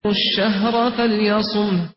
الشهر فليصم.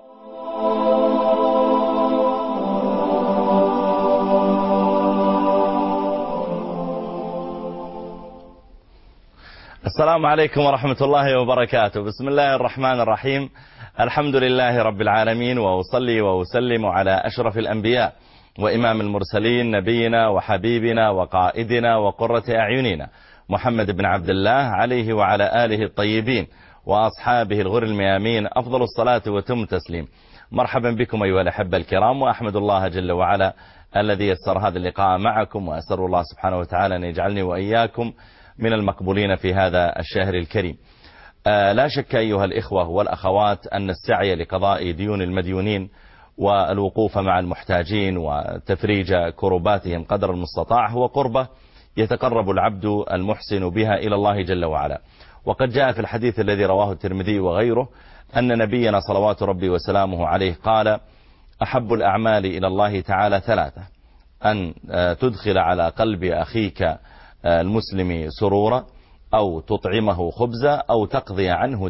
السلام عليكم ورحمة الله وبركاته. بسم الله الرحمن الرحيم. الحمد لله رب العالمين، وأصلي وأسلم على أشرف الأنبياء وإمام المرسلين، نبينا وحبيبنا وقائدنا وقرة أعيننا محمد بن عبد الله، عليه وعلى آله الطيبين وأصحابه الغر الميامين أفضل الصلاة وتم تسليم. مرحبا بكم أيها الأحبة الكرام، وأحمد الله جل وعلا الذي يسر هذا اللقاء معكم، وأسأل الله سبحانه وتعالى أن يجعلني وإياكم من المقبولين في هذا الشهر الكريم. لا شك أيها الإخوة والأخوات أن السعي لقضاء ديون المديونين والوقوف مع المحتاجين وتفريج كرباتهم قدر المستطاع هو قربة يتقرب العبد المحسن بها إلى الله جل وعلا. وقد جاء في الحديث الذي رواه الترمذي وغيره أن نبينا صلوات ربي وسلامه عليه قال: أحب الأعمال إلى الله تعالى ثلاثة: أن تدخل على قلب أخيك المسلم سرورا، أو تطعمه خبزا، أو تقضي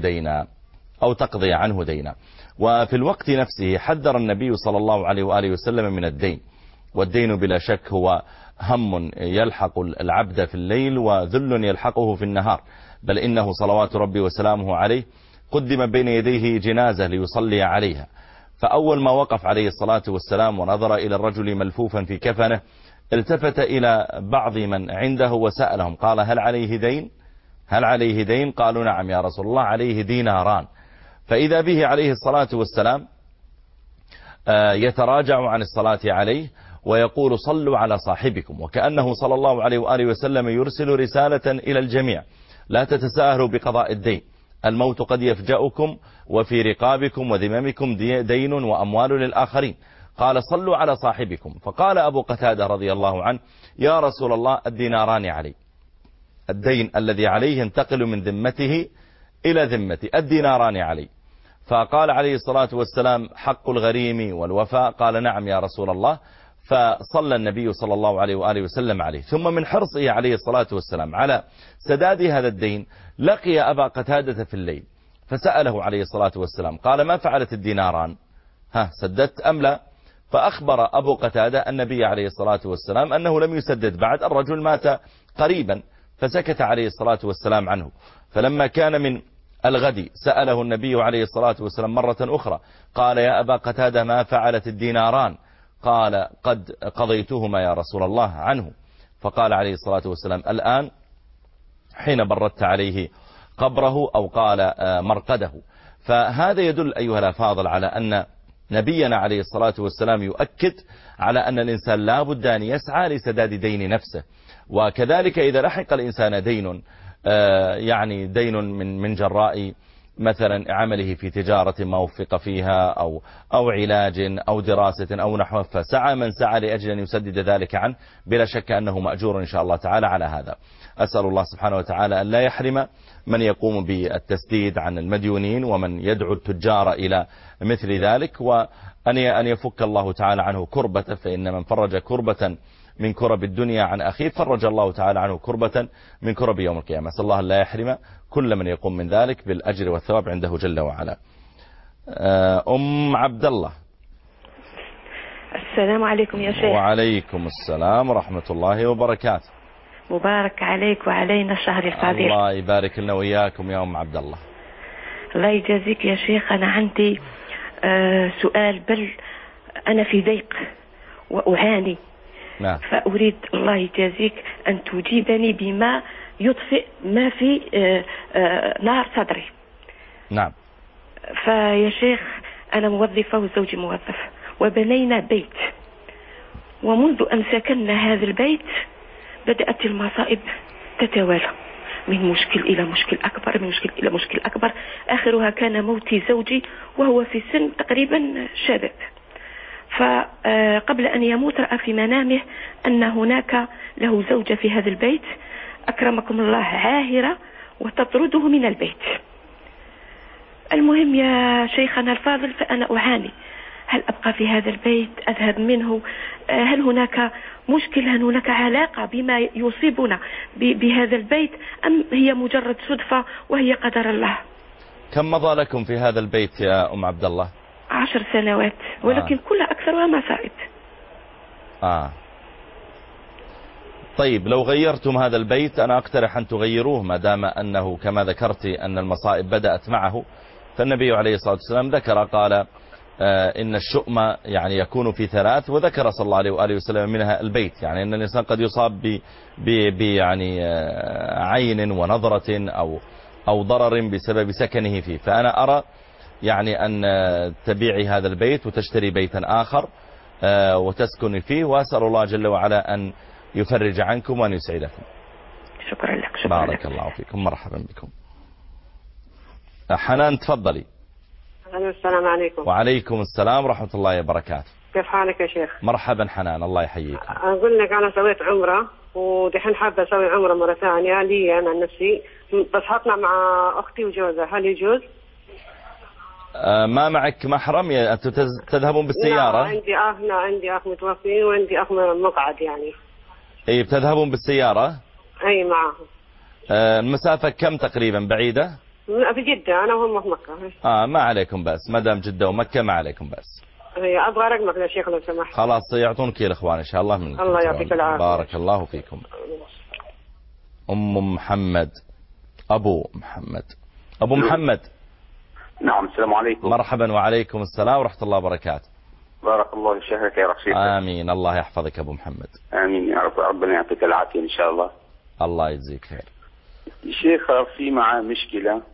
عنه دينا. وفي الوقت نفسه حذر النبي صلى الله عليه وآله وسلم من الدين، والدين بلا شك هو هم يلحق العبد في الليل وذل يلحقه في النهار، بل إنه صلوات ربي وسلامه عليه قدم بين يديه جنازة ليصلي عليها، فأول ما وقف عليه الصلاة والسلام ونظر إلى الرجل ملفوفا في كفنه التفت إلى بعض من عنده وسألهم قال: هل عليه دين؟ قالوا: نعم يا رسول الله، عليه ديناران. فإذا به عليه الصلاة والسلام يتراجع عن الصلاة عليه ويقول: صلوا على صاحبكم، وكأنه صلى الله عليه وآله وسلم يرسل رسالة إلى الجميع: لا تتساهلوا بقضاء الدين، الموت قد يفجأكم وفي رقابكم وذممكم دين وأموال للآخرين. قال: صلوا على صاحبكم. فقال أبو قتادة رضي الله عنه: يا رسول الله، الديناران علي، الدين الذي عليه ينتقل من ذمته إلى ذمتي، الديناران علي. فقال عليه الصلاة والسلام: حق الغريم والوفاء. قال: نعم يا رسول الله. فصلى النبي صلى الله عليه وآله وسلم عليه. ثم من حرصه عليه الصلاة والسلام على سداد هذا الدين لقي أبا قتادة في الليل فسأله عليه الصلاة والسلام قال: ما فعلت الديناران؟ سددت أم لا؟ فأخبر أبو قتادة النبي عليه الصلاة والسلام أنه لم يسدد بعد، الرجل مات قريبا، فسكت عليه الصلاة والسلام عنه. فلما كان من الغد سأله النبي عليه الصلاة والسلام مرة أخرى قال: يا أبا قتادة، ما فعلت الديناران؟ قال: قد قضيتهما يا رسول الله عنه. فقال عليه الصلاة والسلام: الآن حين بردت عليه قبره، أو قال مرقده. فهذا يدل أيها الأفاضل على أن نبينا عليه الصلاة والسلام يؤكد على أن الإنسان لا بد أن يسعى لسداد دين نفسه. وكذلك إذا لحق الإنسان دين، يعني دين من جراء مثلا عمله في تجارة ما وفق فيها أو علاج أو دراسة أو نحوه، فسعى من سعى لأجل أن يسدد ذلك عنه، بلا شك أنه مأجور إن شاء الله تعالى على هذا. أسأل الله سبحانه وتعالى أن لا يحرم من يقوم بالتسديد عن المديونين ومن يدعو التجار إلى مثل ذلك، وأن يفك الله تعالى عنه كربة، فإن من فرج كربة من كرب الدنيا عن أخيه فرج الله تعالى عنه كربة من كرب يوم القيامة. أسأل الله لا يحرم كل من يقوم من ذلك بالأجر والثواب عنده جل وعلا. أم عبد الله. السلام عليكم يا شيخ. وعليكم السلام ورحمة الله وبركاته. مبارك عليك وعلينا الشهر الفضيل. الله يبارك لنا وإياكم يا أم عبد الله. الله يجازيك يا شيخ. أنا عندي سؤال، بل أنا في ضيق وأعاني. نعم. فأريد الله يجازيك أن تجيبني بما يطفئ ما في نار صدري. نعم. فيا شيخ، أنا موظفة وزوجي موظف، وبنينا بيت، ومنذ أن سكننا هذا البيت بدأت المصائب تتوالى، من مشكل إلى مشكل أكبر، من مشكل إلى مشكل أكبر. آخرها كان موت زوجي وهو في سن تقريبا شباب. فقبل أن يموت رأى في منامه أن هناك له زوجة في هذا البيت، أكرمكم الله، عاهرة وتطرده من البيت. المهم يا شيخنا الفاضل، فأنا أعاني. هل أبقى في هذا البيت؟ أذهب منه؟ هل هناك مشكل؟ هل هناك علاقة بما يصيبنا بهذا البيت، أم هي مجرد صدفة وهي قدر الله؟ كم مضى لكم في هذا البيت يا أم عبد الله؟ 10 سنوات، ولكن كلها أكثرها مصائب. طيب لو غيرتم هذا البيت أنا أقترح أن تغيروه، ما دام أنه كما ذكرت أن المصائب بدأت معه. فالنبي عليه الصلاة والسلام ذكر قال إن الشؤم يعني يكون في 3، وذكر صلى الله عليه وآله وسلم منها البيت، يعني أن الإنسان قد يصاب يعني عين ونظرة أو ضرر بسبب سكنه فيه. فأنا أرى يعني أن تبيعي هذا البيت وتشتري بيتا آخر وتسكني فيه، وأسأل الله جل وعلا أن يفرج عنكم وأن يسعدكم. شكرا لك. شكرا بارك لك. الله فيكم، مرحبا بكم. حنان تفضلي. السلام عليكم. وعليكم السلام ورحمة الله وبركاته. كيف حالك يا شيخ؟ مرحبا حنان، الله يحييك. أقول لك أنا سويت عمرة ودحين حابة أسوي عمرة مرة ثانية لي أنا نفسي، بس حطنا مع أختي وجوزها، هل يجوز؟ ما معك محرم؟ أنتم تذهبون بالسيارة؟ لا عندي أخ متوفي وعندي أخ مقعد يعني. أي بتذهبون بالسيارة؟ أي معه. المسافة كم تقريبا بعيدة؟ في جدة، أنا وهم في مكة. ما عليكم بأس، ما دام جدة ومكة ما عليكم بأس. أبغى رقمك يا شيخ لو سمحت. خلاص يعطونك الإخوان إن شاء الله. من الله يعطيك العافية. بارك الله فيكم. أم محمد، أبو محمد. نعم، السلام عليكم. مرحبا وعليكم السلام ورحمة الله وبركاته. بارك الله في شهرك يا رشيد. آمين، الله يحفظك أبو محمد. آمين يا رب، ربنا يعطيك العافية إن شاء الله. الله يجزيك خير. شيخ في معاه مشكلة،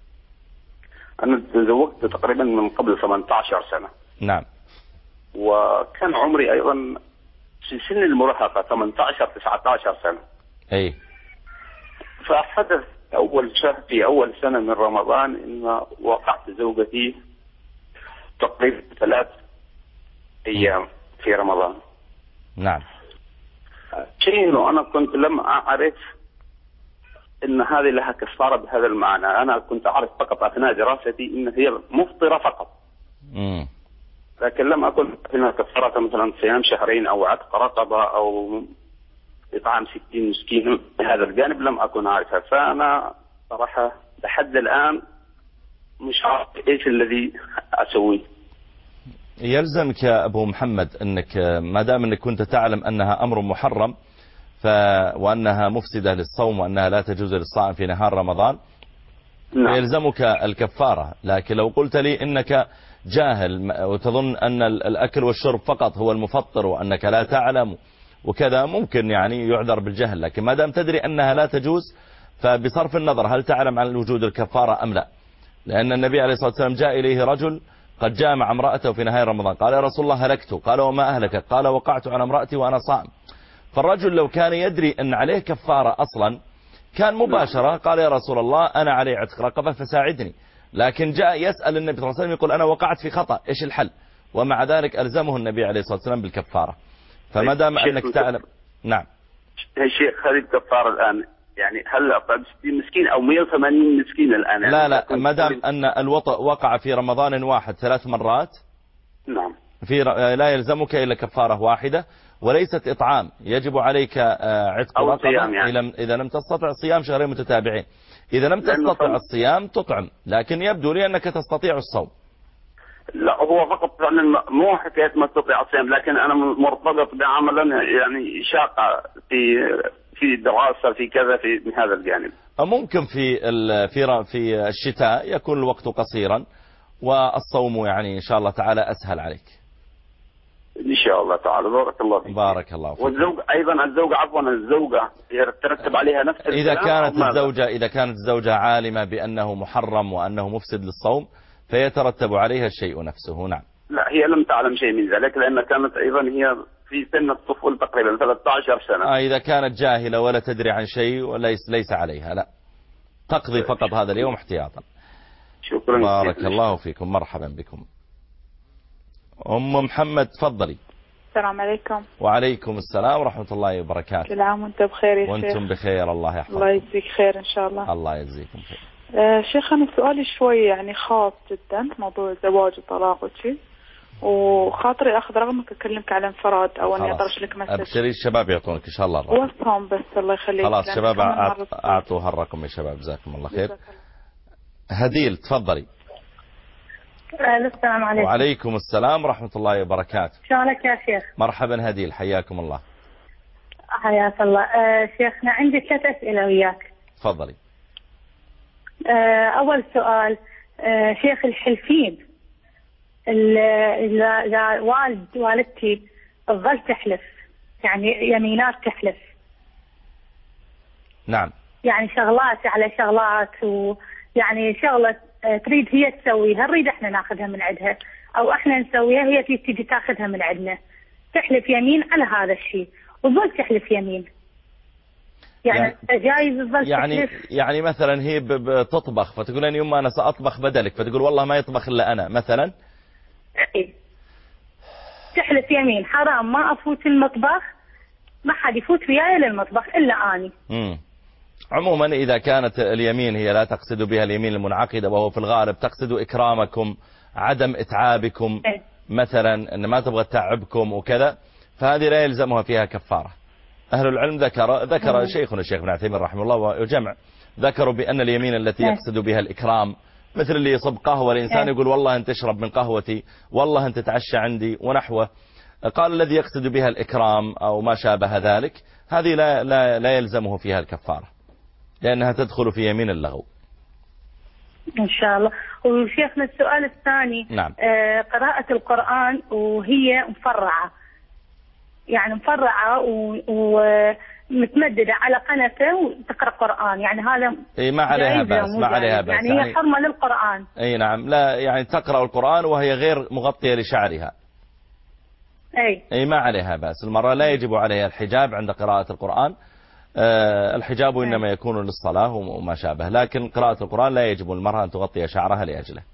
أنا تزوجت تقريبا من قبل 18 سنة. نعم. وكان عمري أيضا في سن المراهقة 18-19 سنة. أي. فحدث أول شهر في أول سنة من رمضان إن وقعت زوجتي تقريبا 3 أيام في رمضان. نعم. شيء أنا كنت لم أعرف إن هذه لها كفارة بهذا المعنى. أنا كنت أعرف فقط أثناء دراستي إن هي مفطرة فقط. لكن لم أكن إنها كفارة مثلا صيام شهرين أو عتق رقبة أو إطعام 60 مسكين. هذا الجانب لم أكن أعرفها. فأنا صراحة لحد الآن مش عارف إيش الذي أسويه. يلزمك يا أبو محمد أنك ما دام أنك كنت تعلم أنها أمر محرم وأنها مفسدة للصوم وأنها لا تجوز للصائم في نهار رمضان، نعم. يلزمك الكفارة. لكن لو قلت لي إنك جاهل وتظن أن الأكل والشرب فقط هو المفطر وأنك لا تعلم وكذا، ممكن يعني يعذر بالجهل. لكن ما دام تدري أنها لا تجوز، فبصرف النظر هل تعلم عن وجود الكفارة أم لا. لأن النبي عليه الصلاة والسلام جاء إليه رجل قد جاء مع امرأته في نهاية رمضان، قال يا رسول الله هلكت. قال وما أهلكك؟ قال وقعت على امرأتي وأنا صائم. فالرجل لو كان يدري أن عليه كفارة أصلا كان مباشرة قال يا رسول الله أنا علي عتق رقبة فساعدني. لكن جاء يسأل النبي صلى الله عليه وسلم يقول أنا وقعت في خطأ، إيش الحل؟ ومع ذلك ألزمه النبي عليه الصلاة والسلام بالكفارة. فما دام أنك تعلم. نعم يا شيخ، هذه الكفارة الآن يعني هل أطعم 60 مسكين أو 180 مسكين الآن؟ يعني لا ما دام أن الوطأ وقع في رمضان واحد 3 مرات، نعم، لا يلزمك إلا كفارة واحدة وليست إطعام. يجب عليك عتق رقبة يعني. إذا لم تستطع صيام شهرين متتابعين. إذا لم تستطع الصيام تطعم، لكن يبدو لي أنك تستطيع الصوم. لا هو فقط يعني مو حكاية ما تستطيع الصيام، لكن أنا مرتبط بعمل يعني شاقة في دراسة في كذا في هذا الجانب. ممكن في الشتاء يكون الوقت قصيرا والصوم يعني إن شاء الله تعالى أسهل عليك. إن شاء الله تعالى. بارك الله فيك. بارك الله فيك. والزوج أيضا الزوجة يترتب عليها نفس إذا كانت الزوجة عالمة بأنه محرم وأنه مفسد للصوم فيترتب عليها الشيء نفسه. نعم. لا هي لم تعلم شيء من ذلك لأن كانت أيضا هي في سن الطفل تقريبا 13 سنة. إذا كانت جاهلة ولا تدري عن شيء وليس عليها، لا تقضي فقط هذا اليوم احتياطا. شكرا. بارك الله فيكم، مرحبا بكم. أم محمد تفضلي. السلام عليكم. وعليكم السلام ورحمة الله وبركاته. كل عام وانت بخير يا شيخ. وانتم بخير، الله يحفظكم. الله يجزيك خير إن شاء الله. الله يجزيكم خير. شيخ أنا سؤالي شوي يعني خاص جدا، موضوع الزواج والطلاق وشي، وخاطري أخذ رقمك أكلمك على انفراد أو أني أطرش لك مسج. أبشري الشباب يعطونك إن شاء الله الرقم. وصهم بس الله يخليك. خلاص شباب أعطوا هالرقم يا شباب، جزاكم الله خير. هديل تفضلي. السلام عليكم. وعليكم السلام ورحمة الله وبركاته. شلونك يا شيخ؟ مرحبا هديل، حياكم الله. حياك الله. شيخنا عندي 3 أسئلة وياك. تفضلي. أول سؤال، شيخ الحلفين إذا والدتي تظل تحلف، يعني يمينات تحلف. نعم. يعني شغلات على شغلات، ويعني شغلة تريد هي تسويها، نريد احنا ناخذها من عندها، او احنا نسويها هي تيجي تاخذها من عندنا. تحلف يمين على هذا الشيء وتظل تحلف يمين. يعني جايز تظل تحلف. يعني مثلا هي بتطبخ فتقول لي يما انا ساطبخ بدلك، فتقول والله ما يطبخ الا انا مثلا. اي تحلف يمين حرام ما افوت المطبخ، ما حد يفوت وياي للمطبخ الا اني. عموما إذا كانت اليمين هي لا تقصد بها اليمين المنعقدة، وهو في الغالب تقصد إكرامكم، عدم إتعابكم مثلا، أن ما تبغى تعبكم وكذا، فهذه لا يلزمها فيها كفارة. أهل العلم ذكر شيخنا الشيخ ابن عثيمين رحمه الله وجمع، ذكروا بأن اليمين التي يقصد بها الإكرام، مثل اللي يصب قهوة الإنسان يقول والله أنت تشرب من قهوتي، والله أنت تتعشى عندي ونحوه، قال الذي يقصد بها الإكرام أو ما شابه ذلك هذه لا يلزمه فيها الكفارة، لأنها تدخل في يمين اللغو. إن شاء الله. وشيخنا السؤال الثاني، نعم. قراءة القرآن وهي مفرعة، يعني مفرعة ومتمددة على قنفة وتقرأ قرآن، يعني هذا ما عليها بأس، ما عليها بأس، يعني هي حرمة للقرآن. أي نعم، لا يعني تقرأ القرآن وهي غير مغطية لشعرها. أي ما عليها بأس. المرأة لا يجب عليها الحجاب عند قراءة القرآن، الحجاب إنما يكون للصلاة وما شابه، لكن قراءة القرآن لا يجب المرأة أن تغطي شعرها لأجله.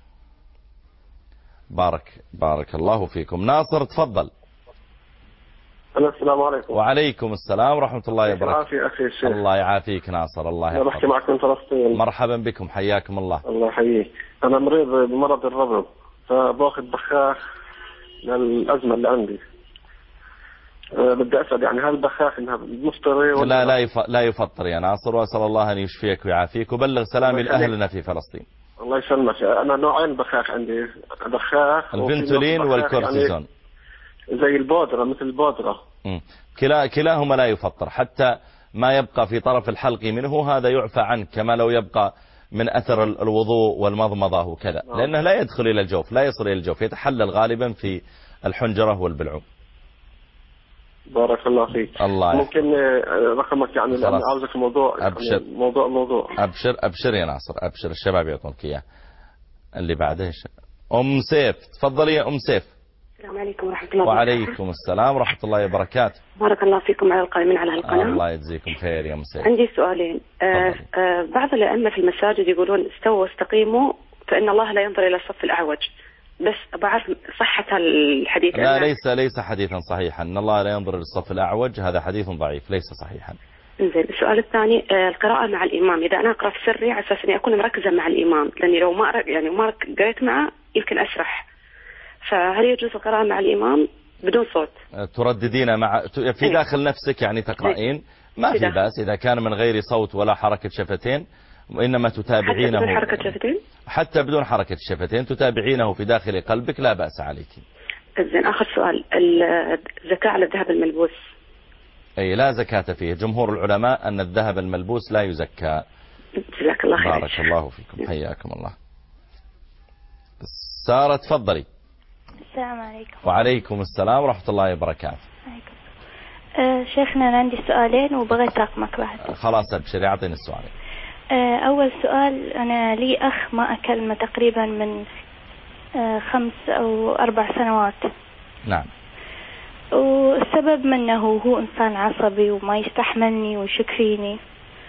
بارك الله فيكم. ناصر تفضل. السلام عليكم. وعليكم السلام ورحمة الله وبركاته. أخي الشيخ. الله يعافيك ناصر، الله يحفظك. أنا بحكي معك من فلسطين. مرحبا بكم، حياكم الله. الله يحييك. أنا مريض بمرض الربو، فباخذ بخاخ للأزمة اللي عندي. بدي أسأل يعني هل البخاخ إنها مفطرة ولا لا يفطر يا ناصر، وأسأل الله أن يشفيك ويعافيك، وبلغ سلامي لأهلنا في فلسطين. الله يسلمك. أنا نوعين بخاخ عندي، بخاخ الفنتولين والكورتيزون، يعني زي البودرة، مثل البودرة. كلاهما لا يفطر، حتى ما يبقى في طرف الحلق منه هذا يعفى عنه، كما لو يبقى من أثر الوضوء والمضمضة وكذا، لأنه لا يدخل إلى الجوف، لا يصل إلى الجوف، يتحلل غالبا في الحنجرة والبلعوم. بارك الله فيك. الله ممكن رقمك يعني لأن عاوزك موضوع. أبشر. يعني موضوع. أبشر يا ناصر، أبشر، الشباب يعطونك إياه. اللي بعده أم سيف، تفضلي يا أم سيف. السلام عليكم ورحمة الله وبركاته. وعليكم السلام ورحمة الله وبركاته. بارك الله فيكم على القائمين على هالقناة. الله يجزيكم خير يا أم سيف. عندي سؤالين. بعض الأئمة في المساجد يقولون استووا واستقيموا فإن الله لا ينظر إلى الصف الأعوج، بس بعرف صحة الحديث. لا ليس حديثا صحيحا، ان الله لا ينظر للصف الاعوج، هذا حديث ضعيف ليس صحيحا. زين. السؤال الثاني، القراءة مع الإمام، إذا أنا أقرأ في سري على أساس إني أكون مركزة مع الإمام، لأني لو ما قريت معه يمكن أسرح، فهل يجوز القراءة مع الإمام بدون صوت؟ ترددين في داخل نفسك يعني تقرأين، ما في بأس إذا كان من غير صوت ولا حركة شفتين، وإنما تتابعينه. حتى بدون حركة شفتين؟ حتى بدون حركة الشفتين تتابعينه في داخل قلبك، لا بأس عليك. زين. آخر سؤال، الزكاة على الذهب الملبوس. أي لا زكاة فيه، جمهور العلماء أن الذهب الملبوس لا يزكى. جزاك الله خير. بارك الله فيكم، حياكم الله. سارة تفضلي. السلام عليكم. وعليكم السلام ورحمة الله وبركاته. شيخنا أنا عندي سؤالين وبغيت رقمك بعد. خلاص أبشري، أعطيني السؤالين. أول سؤال، أنا لي أخ ما أكلمه تقريبا من 5 أو 4 سنوات. نعم. والسبب منه هو إنسان عصبي وما يستحملني ويشك فيني.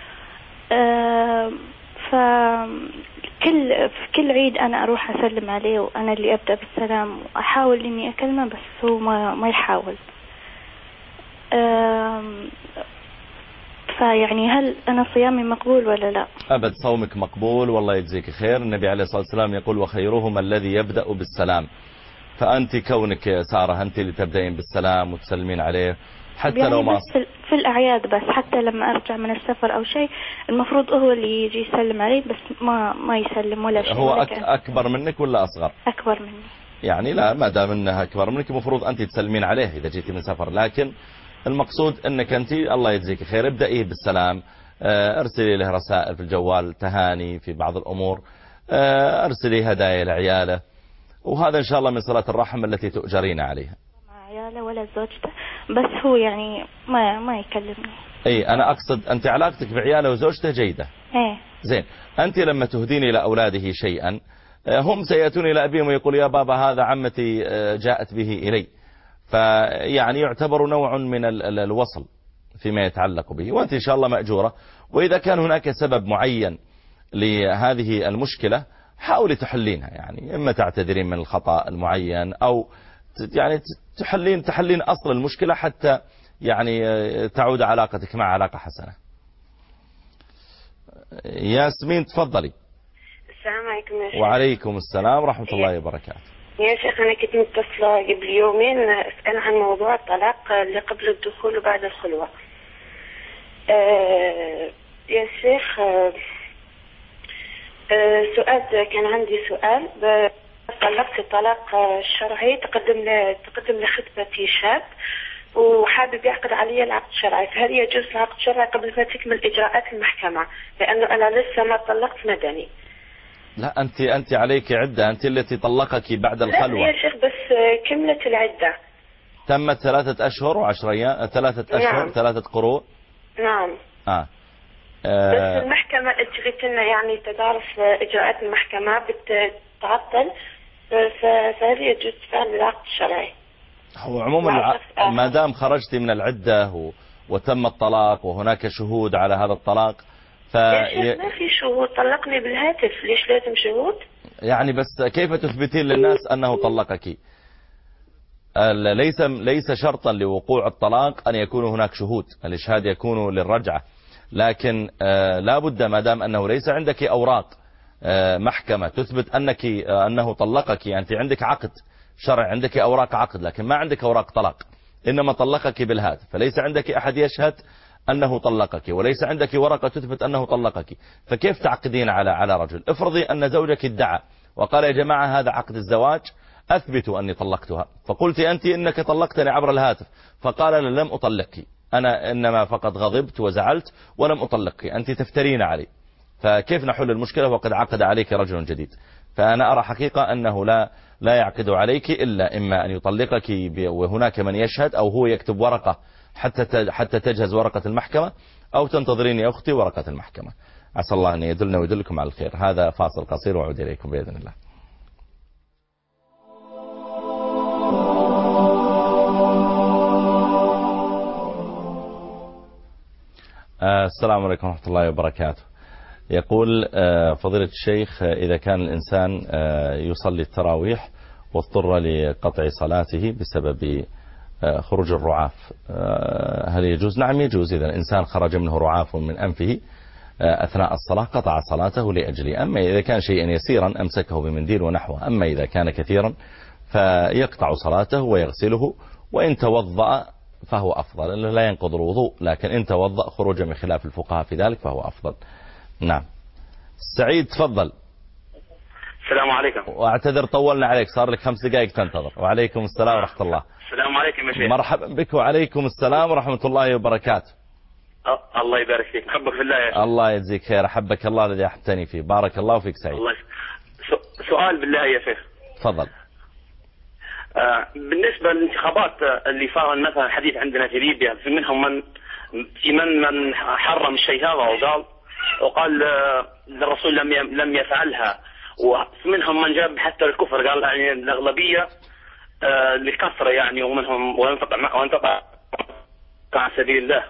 في كل عيد أنا أروح أسلم عليه وأنا اللي أبدأ بالسلام وأحاول إني أكلمه، بس هو ما يحاول. فيعني هل أنا صيامي مقبول ولا لا؟ أبد، صومك مقبول والله يجزيك خير. النبي عليه الصلاة والسلام يقول وخيرهم الذي يبدأ بالسلام، فأنت كونك يا سارة أنت اللي تبدأين بالسلام وتسلمين عليه، حتى يعني لو ما في الأعياد بس، حتى لما أرجع من السفر أو شيء المفروض هو اللي يجي يسلم علي، بس ما يسلم ولا شيء. هو أكبر منك ولا أصغر؟ أكبر مني. يعني لا، ما دام انها أكبر منك المفروض أنت تسلمين عليه إذا جيتي من سفر، لكن المقصود أنك أنت الله يجزيك خير ابدأيه بالسلام، ارسلي له رسائل في الجوال، تهاني في بعض الأمور، ارسلي هدايا لعياله، وهذا إن شاء الله من صلة الرحم التي تؤجرين عليها. مع عياله ولا زوجته، بس هو يعني ما يكلمني. اي أنا أقصد أنت علاقتك بعياله وزوجته جيدة. ايه زين. أنت لما تهدين إلى أولاده شيئا هم سيأتون إلى أبيهم ويقول يا بابا هذا عمتي جاءت به إلي، فيعني يعتبر نوع من الوصل فيما يتعلق به، وأنت إن شاء الله مأجورة. وإذا كان هناك سبب معين لهذه المشكلة حاولي تحلينها، يعني إما تعتذرين من الخطأ المعين أو يعني تحلين أصل المشكلة حتى يعني تعود علاقتك مع علاقة حسنة. ياسمين تفضلي. السلام عليكم يا شيخ. وعليكم السلام ورحمة الله وبركاته. يا شيخ أنا كنت متصلة قبل يومين أسأل عن موضوع الطلاق اللي قبل الدخول وبعد الخلوة. يا شيخ سؤال، كان عندي سؤال. طلقت طلاق شرعي، تقدم لخطبتي شاب وحابب يعقد علي العقد الشرعي، فهل يجوز العقد الشرعي قبل ما تكمل إجراءات المحكمة؟ لأنه أنا لسه ما طلقت مدني. لا أنت عليك عدة، أنت التي طلقك بعد الخلوة. لا يا شيخ بس كملت العدة، تمت 3 أشهر و10 أيام، 3 أشهر نعم. 3 قروء. نعم. بس المحكمة انت قلت لنا يعني تدارس إجراءات المحكمة بتتعطل، فهل يجوز فعل العقد الشرعي؟ هو عموما ما دام خرجتي من العدة وتم الطلاق وهناك شهود على هذا الطلاق ما في شهود، طلقني بالهاتف، ليش لازم شهود؟ يعني بس كيف تثبتين للناس أنه طلقك؟ ليس شرطا لوقوع الطلاق أن يكون هناك شهود، الإشهاد يكون للرجعة، لكن لا بد ما دام أنه ليس عندك أوراق محكمة تثبت أنه طلقك. أنت عندك عقد شرعي، عندك أوراق عقد، لكن ما عندك أوراق طلاق، إنما طلقك بالهاتف، فليس عندك أحد يشهد أنه طلقك، وليس عندك ورقة تثبت أنه طلقك، فكيف تعقدين على رجل؟ افرضي أن زوجك ادعى وقال يا جماعة هذا عقد الزواج أثبتوا أني طلقتها، فقلت أنت إنك طلقتني عبر الهاتف، فقال أنا لم أطلقك، أنا إنما فقط غضبت وزعلت ولم أطلقك، أنت تفترين علي، فكيف نحل المشكلة وقد عقد عليك رجل جديد؟ فأنا أرى حقيقة أنه لا يعقد عليك إلا إما أن يطلقك وهناك من يشهد، أو هو يكتب ورقة حتى تجهز ورقة المحكمة، أو تنتظرين يا أختي ورقة المحكمة. عسى الله أن يدلنا ويدلكم على الخير. هذا فاصل قصير وأعود إليكم بإذن الله. السلام عليكم ورحمة الله وبركاته. يقول فضيلة الشيخ إذا كان الإنسان يصلي التراويح واضطر لقطع صلاته بسبب خروج الرعاف، هل يجوز؟ نعم يجوز. إذا الإنسان خرج منه رعاف من أنفه أثناء الصلاة قطع صلاته لأجله. أما إذا كان شيئا يسيرا أمسكه بمنديل ونحوه، أما إذا كان كثيرا فيقطع صلاته ويغسله، وإن توضأ فهو أفضل، لا ينقض الوضوء، لكن إن توضأ خروج من خلاف الفقهاء في ذلك فهو أفضل. نعم. سعيد تفضل. السلام عليكم. واعتذر طولنا عليك، صار لك 5 دقائق تنتظر. وعليكم السلام ورحمة الله. السلام عليكم يا شيخ. مرحبا بك. وعليكم السلام ورحمة الله وبركاته. الله يبارك فيك، أحبك في الله يا شيخ. الله يجزيك خير، أحبك الله الذي أحبتني فيه. بارك الله فيك سعيد. الله سؤال بالله يا شيخ. تفضل. بالنسبة للانتخابات اللي صار مثلا حديث عندنا في ليبيا، في منهم من حرم الشيء هذا وقال الرسول لم يفعلها، ومنهم من جاب حتى الكفر، قال يعني الأغلبية لكثرة يعني، ومنهم وانتقع عن سبيل الله،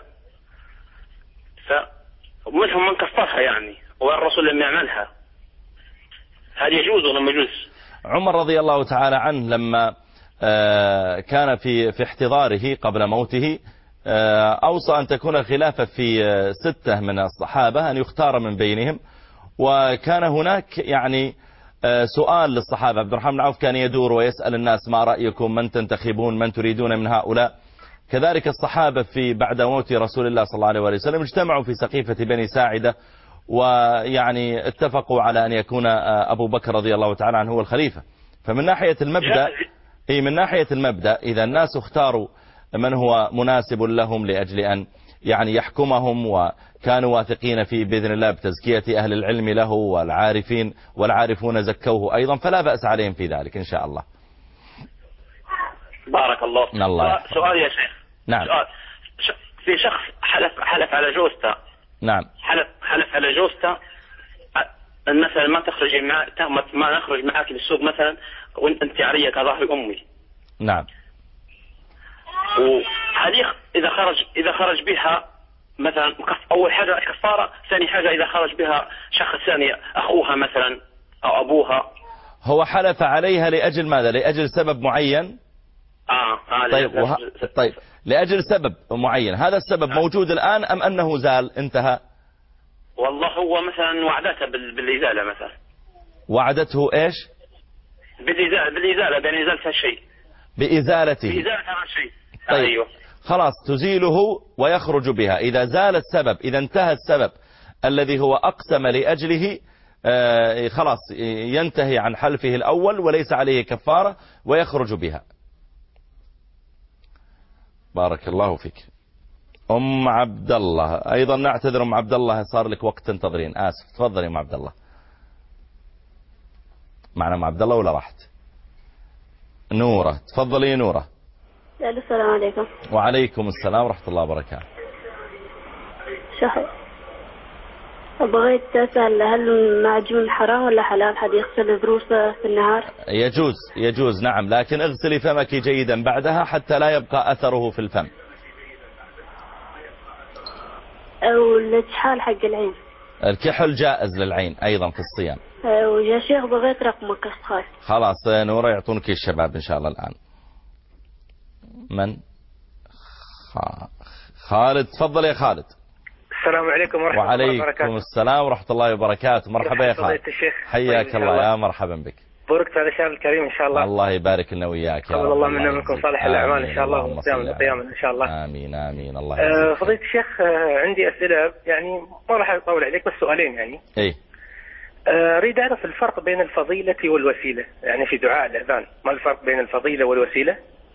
ومنهم من كفرها يعني والرسول لم يعملها. هل يجوز ولا ما يجوز؟ عمر رضي الله تعالى عنه لما كان في احتضاره قبل موته أوصى أن تكون خلافة في 6 من الصحابة، أن يختار من بينهم. وكان هناك يعني سؤال للصحابة. عبد الرحمن بن عوف كان يدور ويسأل الناس ما رأيكم، من تنتخبون، من تريدون من هؤلاء؟ كذلك الصحابة في بعد موت رسول الله صلى الله عليه وسلم اجتمعوا في سقيفة بني ساعدة، ويعني اتفقوا على أن يكون أبو بكر رضي الله تعالى عنه هو الخليفة. فمن ناحية المبدأ إذا الناس اختاروا من هو مناسب لهم لأجل أن يعني يحكمهم، وكانوا واثقين فيه بإذن الله بتزكية أهل العلم له والعارفون زكوه أيضا، فلا بأس عليهم في ذلك إن شاء الله. بارك الله. سؤال يا شيخ. نعم. سؤال. في شخص حلف على جوزته. نعم. حلف على جوزته مثلا ما تخرجي ما نخرج معك للسوق مثلا وانت عريه كظهر امي. نعم. وهذه اذا خرج بها مثلا اول حاجه كفاره، ثاني حاجه اذا خرج بها شخص ثاني اخوها مثلا او ابوها. هو حلف عليها لاجل ماذا؟ لاجل سبب معين. طيب لأجل سبب معين، هذا السبب موجود الآن أم أنه زال انتهى؟ والله هو مثلا وعدتها بالإزالة مثلا. وعدته إيش؟ بالإزالة بأن إزالة الشيء. بإزالته. بإزالة الشيء. طيب. أيوه. خلاص تزيله ويخرج بها. إذا زال السبب، إذا انتهى السبب الذي هو أقسم لأجله، خلاص ينتهي عن حلفه الأول وليس عليه كفارة ويخرج بها. بارك الله فيك. عبد الله أيضا نعتذر. عبد الله صار لك وقت تنتظرين، آسف. تفضلي عبد الله. معنا عبد الله ولا راحت؟ نورة، تفضلي نورة. السلام عليكم. وعليكم السلام ورحمة الله وبركاته. بغيت أسأل هل المعجون حرام ولا حلال؟ حد يغسل ضروسه في النهار؟ يجوز نعم، لكن اغسلي فمك جيدا بعدها حتى لا يبقى أثره في الفم. أو الكحال حق العين. الكحل جائز للعين أيضا في الصيام. ويا شيخ بغيت رقمك أستاذ. خلاص نورة يعطونك الشباب إن شاء الله الآن. من؟ خالد، تفضل يا خالد. السلام عليكم ورحمة الله وبركاته. وعليكم السلام ورحمة الله وبركاته. مرحبا يا خالد. حياك الله. يا مرحبا بك. بارك على الشهر الكريم إن شاء الله. الله يبارك لنا وياك يا رب. الله منا منكم صالح الأعمال إن شاء الله وقياما إن شاء الله. آمين آمين. الله فضيلة الشيخ عندي أسئلة يعني ما راح أطول عليك بس سؤالين يعني. إيه. أريد أعرف الفرق بين الفضيلة والوسيلة، يعني في دعاء الأذان ما الفرق بين الفضيلة والوسيلة؟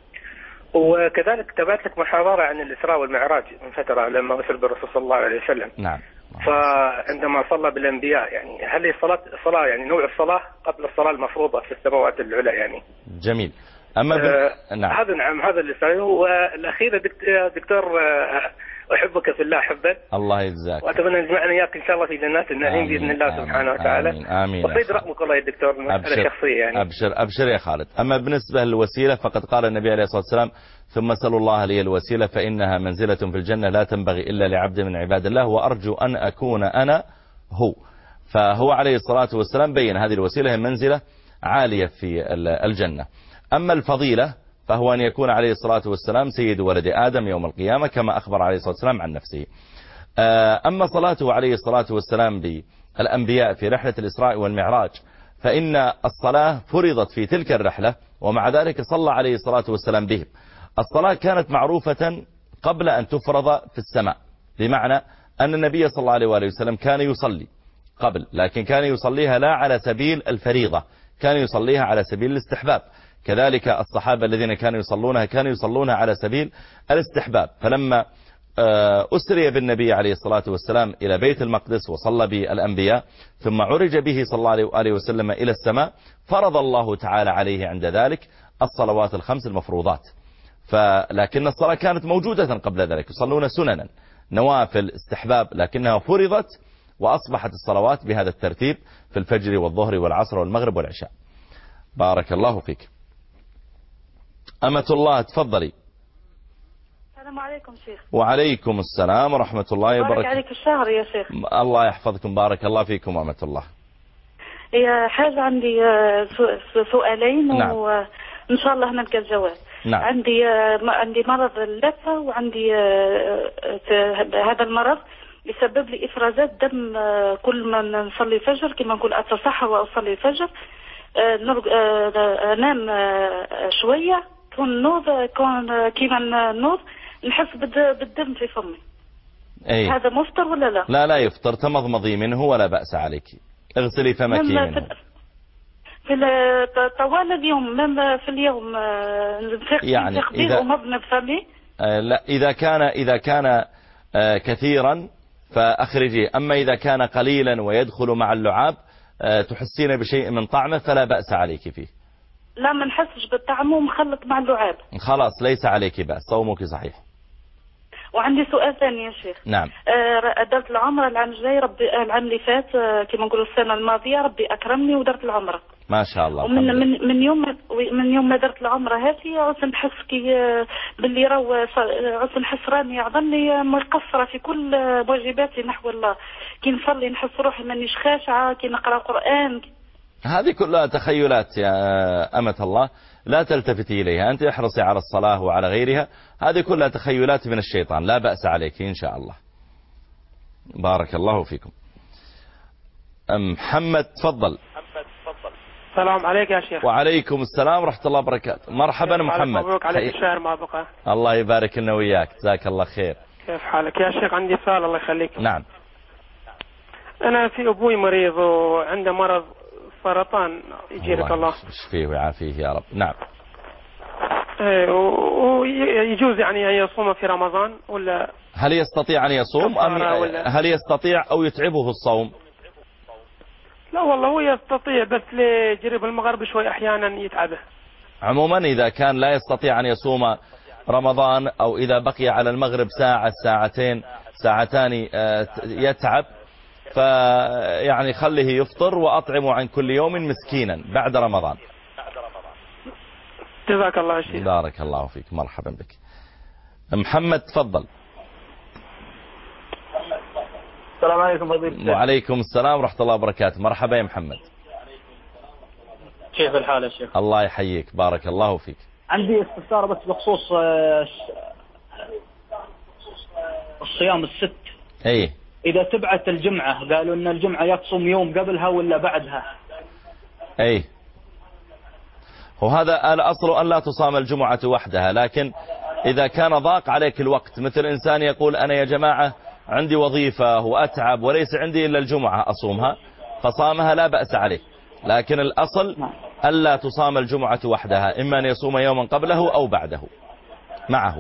وكذلك تابعت لك محاضرة عن الإسراء والمعراج من فترة لما وصل بالرسول صلى الله عليه وسلم. نعم. فعندما صلى بالأنبياء يعني هل هي الصلاة يعني نوع الصلاة قبل الصلاة المفروضة في السماوات العلى يعني. جميل. أما نعم. هذا اللي سأله. والأخير دكتور أحبك في الله حبا. الله يجزاك. وأتمنى نجمعنا إياك إن شاء الله في جنات النعيم بإذن الله سبحانه وتعالى. آمين. وصيد رقمك والله يا دكتور مسألة شخصية يعني. أبشر يا خالد. أما بالنسبة للوسيلة فقد قال النبي عليه الصلاة والسلام: ثم سألوا الله لي الوسيلة فإنها منزلة في الجنة لا تنبغي إلا لعبد من عباد الله وأرجو أن أكون أنا هو. فهو عليه الصلاة والسلام بين هذه الوسيلة هي منزلة عالية في الجنة. أما الفضيلة فهو أن يكون عليه الصلاة والسلام سيد ولد آدم يوم القيامة كما أخبر عليه الصلاة والسلام عن نفسه. أما صلاته عليه الصلاة والسلام بالأنبياء في رحلة الإسراء والمعراج فإن الصلاة فرضت في تلك الرحلة ومع ذلك صلى عليه الصلاة والسلام بهم. الصلاة كانت معروفة قبل أن تفرض في السماء، بمعنى أن النبي صلى الله عليه وآله وسلم كان يصلي قبل، لكن كان يصليها لا على سبيل الفريضة، كان يصليها على سبيل الاستحباب. كذلك الصحابة الذين كانوا يصلونها على سبيل الاستحباب. فلما أسري بالنبي عليه الصلاة والسلام إلى بيت المقدس وصلى بالأنبياء ثم عرج به صلى الله عليه وسلم إلى السماء فرض الله تعالى عليه عند ذلك الصلوات الخمس المفروضات. لكن الصلاة كانت موجودة قبل ذلك، يصلون سننا نوافل استحباب، لكنها فرضت وأصبحت الصلوات بهذا الترتيب في الفجر والظهر والعصر والمغرب والعشاء. بارك الله فيك. أمة الله تفضلي. السلام عليكم شيخ. وعليكم السلام ورحمة الله وبركاته. بارك عليك الشهر يا شيخ. الله يحفظكم. بارك الله فيكم أمة الله. هي حاجة عندي سؤالين. نعم. وإن شاء الله نلقى الجواب. نعم. عندي مرض اللثة وعندي هذا المرض يسبب لي إفرازات دم كل ما نصلي الفجر، كما نقول أتصحى وأصلي الفجر أنام شوية كون كيما النوض نحس بالدم في فمي. أي. هذا مفطر ولا لا؟ لا يفطر، تمضمضي منه ولا بأس عليك، اغسلي فمك منه. في طوال اليوم، في اليوم يعني إذا ومضمض فمي. لا، إذا كان كثيرا فأخرجيه، أما إذا كان قليلا ويدخل مع اللعاب تحسين بشيء من طعمه فلا بأس عليك فيه. لا، ما نحسش بالطعم ومخلط مع اللعاب. خلاص ليس عليك بأس، صومك صحيح. وعندي سؤال ثاني يا شيخ. نعم. درت العمرة العام الجاي، العام اللي فات كما نقولوا السنة الماضية ربي أكرمني ودرت العمرة. ما شاء الله. ومن من يوم ما درت العمرة هذه عدت نحس باللي عدت نحس راني أظني مقصرة في كل واجباتي نحو الله. كي نصلي نحس روحي مانيش خاشعة، كي نقرأ قرآن. هذه كلها تخيلات يا أمة الله، لا تلتفتي إليها، أنت احرصي على الصلاة وعلى غيرها، هذه كلها تخيلات من الشيطان، لا بأس عليك إن شاء الله. بارك الله فيكم. محمد تفضل. السلام عليك يا شيخ. وعليكم السلام ورحمة الله وبركاته. مرحبا محمد. مبروك عليك الشهر ما بقى. الله يبارك لنا وياك، جزاك الله خير. كيف حالك يا شيخ؟ عندي سؤال الله يخليك. نعم. أنا في أبوي مريض وعنده مرض سرطان، يجيرك الله يشفيه ويعافيه يا رب. نعم. ويجوز يعني أن يصوم في رمضان ولا؟ هل يستطيع أن يصوم أم هل يستطيع أو يتعبه الصوم؟ لا والله هو يستطيع، بس لجرب المغرب شوي أحيانا يتعبه. عموما إذا كان لا يستطيع أن يصوم رمضان، أو إذا بقي على المغرب ساعة ساعتان يتعب، فيعني خليه يفطر وأطعمه عن كل يوم مسكينا بعد رمضان. جزاك الله شيخ. بارك الله فيك، مرحبا بك. محمد تفضل. السلام عليكم فضيلة. وعليكم السلام ورحمة الله وبركاته. مرحبا يا محمد. كيف الحال يا شيخ؟ الله يحييك، بارك الله فيك. عندي استفسار بس بخصوص الصيام الست. ايه. إذا تبعت الجمعة، قالوا إن الجمعة يصوم يوم قبلها ولا بعدها؟ ايه. وهذا الأصل أن لا تصام الجمعة وحدها، لكن إذا كان ضاق عليك الوقت، مثل إنسان يقول أنا يا جماعة عندي وظيفة وأتعب وليس عندي إلا الجمعة أصومها، فصامها لا بأس عليه، لكن الأصل ألا تصام الجمعة وحدها، إما أن يصوم يوما قبله أو بعده معه.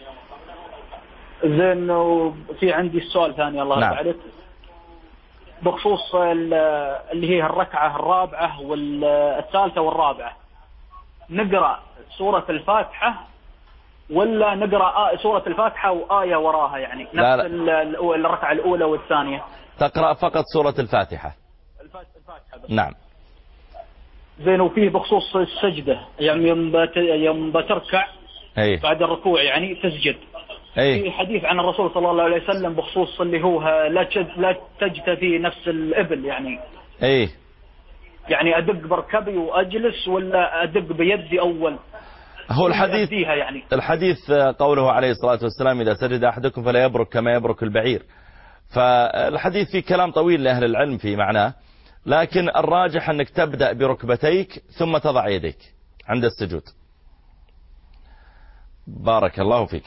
زين. وفي عندي سؤال ثاني الله يرضى عليك، بخصوص اللي هي الركعة الرابعة والثالثة والرابعة، نقرأ سورة الفاتحة ولا نقرأ سورة الفاتحة وآية وراها، يعني نفس الركعة الأولى والثانية؟ تقرأ فقط سورة الفاتحة. نعم. زين. وفيه بخصوص السجدة، يعني يوم بتركع بعد الركوع يعني تسجد. في حديث عن الرسول صلى الله عليه وسلم بخصوص اللي هو لا تجتثي نفس الإبل، يعني يعني أدق بركبي وأجلس ولا أدق بيدي أول؟ هو الحديث قوله عليه الصلاة والسلام إذا سجد أحدكم فلا يبرك كما يبرك البعير، فالحديث فيه كلام طويل لأهل العلم في معناه، لكن الراجح أنك تبدأ بركبتيك ثم تضع يديك عند السجود. بارك الله فيك.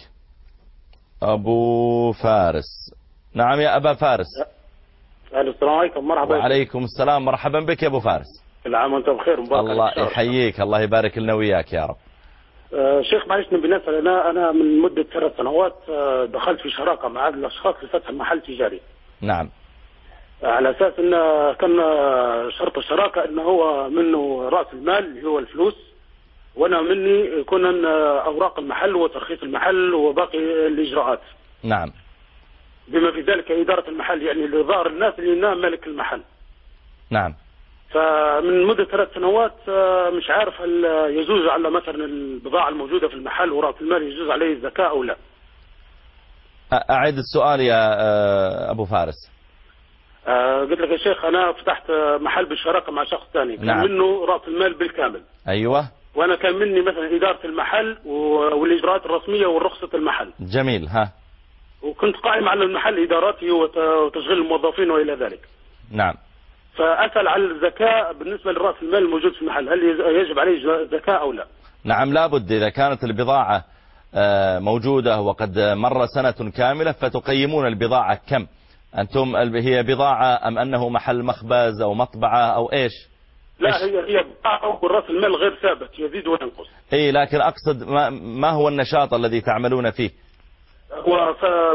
أبو فارس. نعم يا أبا فارس. السلام عليكم. مرحبا. وعليكم السلام، مرحبا بك يا أبو فارس. كل عام وأنت بخير. الله يحييك، الله يبارك لنا وياك يا رب. شيخ معلش نبي نسأل، أنا من مدة 3 سنوات دخلت في شراكة مع الأشخاص لفتح محل تجاري. نعم. على أساس أن كان شرط الشراكة أنه هو منه رأس المال اللي هو الفلوس، وأنا مني يكون أوراق المحل وترخيص المحل وباقي الإجراءات. نعم. بما في ذلك إدارة المحل، يعني لظهر الناس اللي ينام ملك المحل. نعم. فمن مدة 3 سنوات مش عارف هل يجوز على مثلا البضاعة الموجودة في المحل ورأس المال يجوز عليه الزكاة أو لا. أعيد السؤال يا أبو فارس. قلت لك يا شيخ أنا فتحت محل بالشراكة مع شخص ثاني، كان منه رأس المال بالكامل. أيوة. وأنا كان مني مثلا إدارة المحل والإجراءات الرسمية والرخصة المحل. جميل. ها. وكنت قائم على المحل إدارته وتشغيل الموظفين وإلى ذلك. نعم. فأسأل على الزكاة بالنسبة لرأس المال الموجود في المحل، هل يجب عليه زكاة أو لا؟ نعم لابد، إذا كانت البضاعة موجودة وقد مر سنة كاملة، فتقيمون البضاعة كم أنتم؟ هي بضاعة أم أنه محل مخبز أو مطبعة أو إيش؟ لا، هي بضاعة ورأس المال غير ثابت، يزيد وينقص. إيه، لكن أقصد ما هو النشاط الذي تعملون فيه؟ هو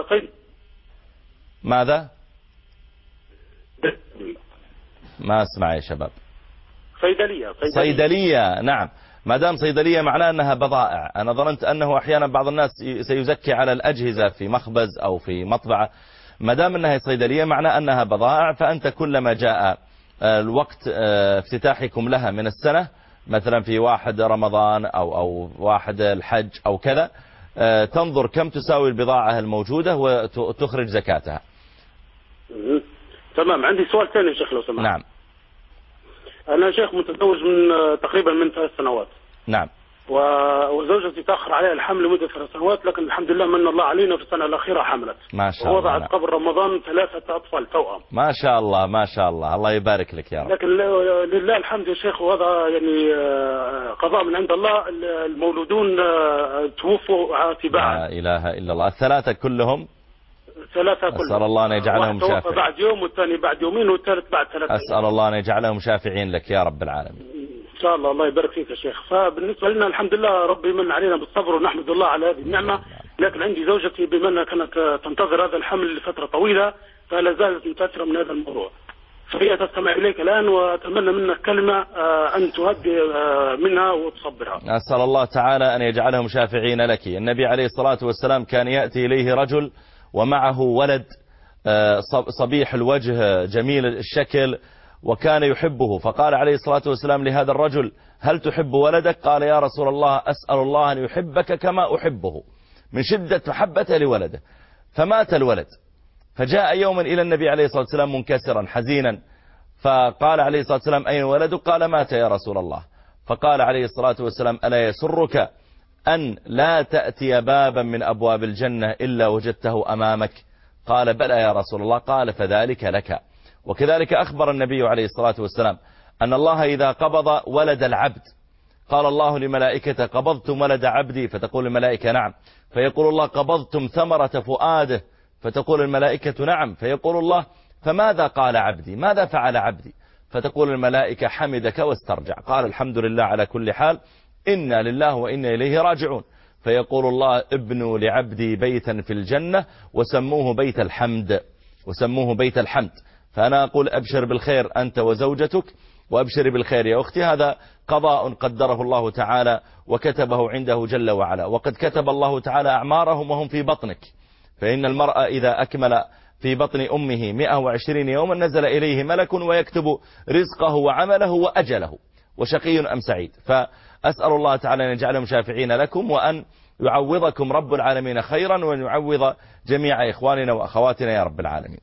ماذا؟ ما أسمع يا شباب. صيدلية. نعم، ما دام صيدلية معناه أنها بضائع. أنا ظننت أنه أحيانا بعض الناس سيزكي على الأجهزة في مخبز أو في مطبعة. ما دام أنها صيدلية معناه أنها بضائع، فأنت كلما جاء الوقت افتتاحكم لها من السنة، مثلا في 1 رمضان أو 1 الحج أو كذا، تنظر كم تساوي البضاعة الموجودة وتخرج زكاتها. تمام. عندي سؤال ثاني يا شيخ لو سمحت. نعم. أنا شيخ متزوج من تقريبا من 3 سنوات. نعم. وزوجتي تأخر عليها الحمل لمدة 3 سنوات، لكن الحمد لله من الله علينا في السنة الأخيرة حملت. ما شاء الله. ووضعت قبل رمضان 3 أطفال توأم. ما شاء الله ما شاء الله، الله يبارك لك يا رب. لكن لله الحمد يا شيخ، وهذا يعني قضاء من عند الله. المولودون توفوا تباعا. لا إله إلا الله. 3 كلهم؟ 3 كلهم. أسأل الله أن يجعلهم شافعين. توفى بعد يوم، والثاني بعد يومين، والثالث بعد 3 أسأل الله أن يجعلهم شافعين لك يا رب العالمين. إن شاء الله. الله يبارك فيك يا شيخ. فبالنسبة لنا الحمد لله ربي من علينا بالصبر، ونحمد الله على هذه النعمة. لكن عندي زوجتي بما أنها كانت تنتظر هذا الحمل لفترة طويلة، فلا زالت متأثرة من هذا الموضوع. فهي تستمع إليك الآن، وأتمنى منك كلمة أن تهدي منها وتصبرها. أسأل الله تعالى أن يجعلهم شافعين لك. النبي عليه الصلاة والسلام كان يأتي إليه رجل ومعه ولد صبيح الوجه جميل الشكل وكان يحبه، فقال عليه الصلاة والسلام لهذا الرجل: هل تحب ولدك؟ قال: يا رسول الله أسأل الله أن يحبك كما أحبه، من شدة محبته لولده. فمات الولد، فجاء يوما إلى النبي عليه الصلاة والسلام منكسرا حزينا، فقال عليه الصلاة والسلام: أين ولدك؟ قال: مات يا رسول الله. فقال عليه الصلاة والسلام: ألا يسرك أن لا تأتي بابا من أبواب الجنة إلا وجدته أمامك؟ قال: بلى يا رسول الله. قال: فذلك لك. وكذلك أخبر النبي عليه الصلاة والسلام أن الله إذا قبض ولد العبد، قال الله لملائكته: قبضتم ولد عبدي؟ فتقول الملائكة: نعم. فيقول الله: قبضتم ثمرة فؤاده؟ فتقول الملائكة: نعم. فيقول الله: فماذا قال عبدي؟ ماذا فعل عبدي؟ فتقول الملائكة: حمدك واسترجع. قال: الحمد لله على كل حال، إنا لله وإنا إليه راجعون. فيقول الله: ابنوا لعبدي بيتا في الجنة وسموه بيت الحمد، وسموه بيت الحمد. فأنا أقول: أبشر بالخير أنت وزوجتك، وأبشر بالخير يا أختي. هذا قضاء قدره الله تعالى وكتبه عنده جل وعلا، وقد كتب الله تعالى أعمارهم وهم في بطنك. فإن المرأة إذا أكمل في بطن أمه 120 يوما نزل إليه ملك ويكتب رزقه وعمله وأجله، وشقي أم سعيد. فأسأل الله تعالى أن يجعلهم شافعين لكم، وأن يعوضكم رب العالمين خيرا، وأن يعوض جميع إخواننا وأخواتنا يا رب العالمين.